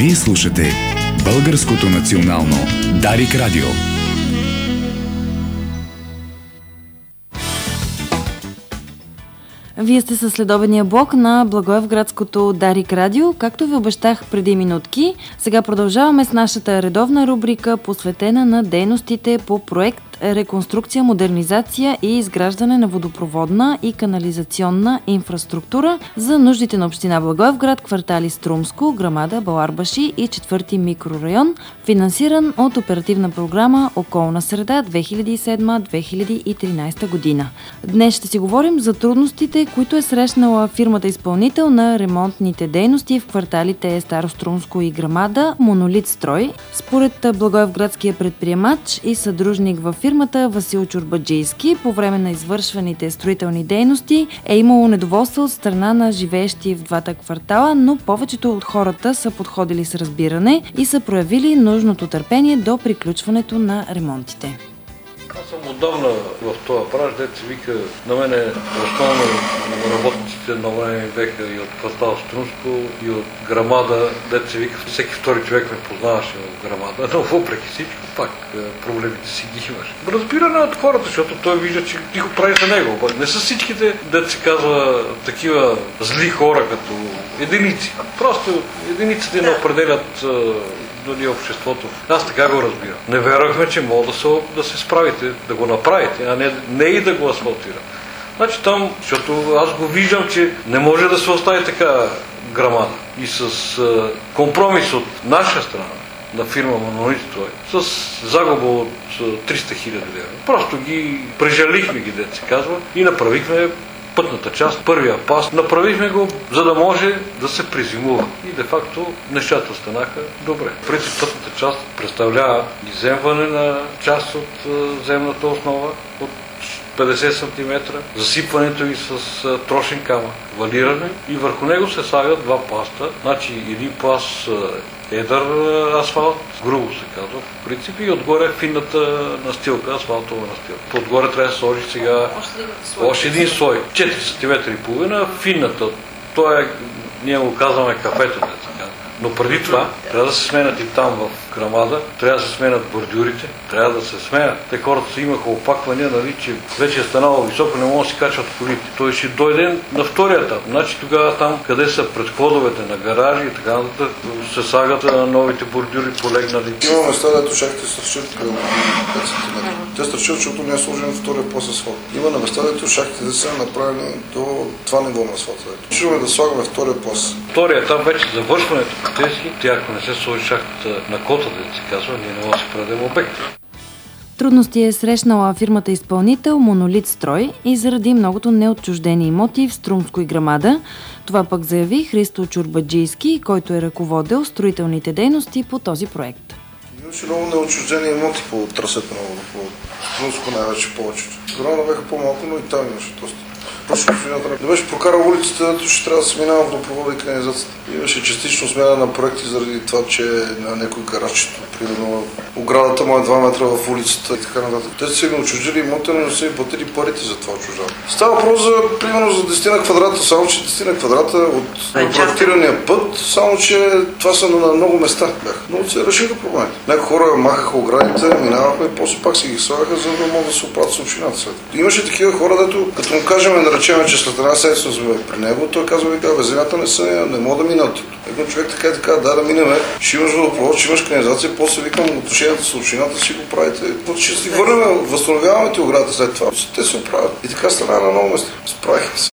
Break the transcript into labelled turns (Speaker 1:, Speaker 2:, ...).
Speaker 1: Вие слушате Българското национално Дарик Радио.
Speaker 2: Вие сте със следобедния блок на Благоевградското Дарик Радио. Както ви обещах преди минутки, сега продължаваме с нашата редовна рубрика, посветена на дейностите по проект реконструкция, модернизация и изграждане на водопроводна и канализационна инфраструктура за нуждите на община Благоевград, квартали Струмско, Грамада, Баларбаши и 4-ти микрорайон, финансиран от оперативна програма Околна среда 2007-2013 година. Днес ще си говорим за трудностите, които е срещнала фирмата изпълнител на ремонтните дейности в кварталите Старострумско и Грамада, Монолит Строй. Според благоевградския предприемач и съдружник във фирмата Васил Чурбаджийски, по време на извършваните строителни дейности е имало недоволство от страна на живеещи в двата квартала, но повечето от хората са подходили с разбиране и са проявили нужното търпение до приключването на ремонтите.
Speaker 3: Аз съм отдавна в този бранш, дето се вика, на мене основно работниците на време беха и от квартал Струмско, и от Грамада, дето се вика, всеки втори човек ме познаваше в Грамада, но въпреки всичко, пак проблемите си ги имаш. Разбиране от хората, защото той вижда, че ти го прави за него. Не са всичките, дето се казва, такива зли хора, като единици. Просто единиците не определят дали обществото. Аз така го разбирам. Не вярвахме, че мога да се справите, да го направите, а не и да го асфалтира. Значи там, защото аз го виждам, че не може да се остави така Грамада. И с компромис от наша страна, на фирма Монолит Строй, с загуба от 300 хиляди лева. Просто ги прежалихме ги, дето се казва, и направихме пътната част, първия пас. Направихме го, за да може да се презимува. И де-факто нещата станаха добре. Преди пътната част представлява изземване на част от земната основа от 50 см, засипването и с трошен камък, валиране и върху него се слагат два пласта. Значи един пласт едър асфалт, грубо се казва, в принцип, и отгоре финната настилка, асфалтова настилка. Отгоре трябва да се сложи сега още един слой, 4 см и половина, финната, ние го казваме кафето, но преди това трябва да се сменят и там в Грамада, трябва да се сменят бордюрите, трябва да се сменят. Те хората си имаха опаквания, нали, че вече е станало високо, не могат да си качват колите. Той ще дойде на втория етап. Значи тогава там, къде са предходовете на гаражи и така нататък, се слагат новите бордюри полегнали.
Speaker 4: Има места, дето шахтите се стърчат при 5 см. Те стърчат, защото не е сложен втория пласт асфалт. Има на места, дето шахтите са направени до това ниво на асфалта. Чуваме да слагаме втория пласт.
Speaker 3: Втория етап вече завършването на тези, ако не се сложи шахтата на кота, да се казва, ние не можем да си предадем обект.
Speaker 2: Трудности е срещнала фирмата изпълнител Монолит Строй и заради многото неотчуждени имоти в Струмско и Грамада. Това пък заяви Христо Чурбаджийски, който е ръководил строителните дейности по този проект.
Speaker 4: Имаше много неотчуждени имоти по трасето на водопровод. Струмско най-вече повечето. Грамада бяха по-малко, но и там имаше доста. Просто не беше прокарал улицата, защото ще трябва да се минава водопровода и канализацията. Имаше частично смяна на проекти заради това, че на някой гаражчето, примерно оградата му е 2 метра в улицата и така нататък. Те са ги отчуждили имота, но не са и платили парите за това отчуждаване. Става въпрос за примерно за 10 квадрата, само че 10 квадрата от проектирания път, само че това са на много места бяха. Но се решиха проблемите. Някои хора махаха оградите, минавахме и после пак си ги слагаха, за да могат да се оправят с общината след. Имаше такива хора, дето като му кажем, да речем, че след една седмица сме при него, той казва, земята не са, не мога да минат. Един човек така, да минеме, ще имаш водопровод, ще имаш канализация, после викам отношенията с общината си го правите. Ще си върнем, възстановяваме ти оградата след това. Те се оправят. И така стана на много места. Справихме се.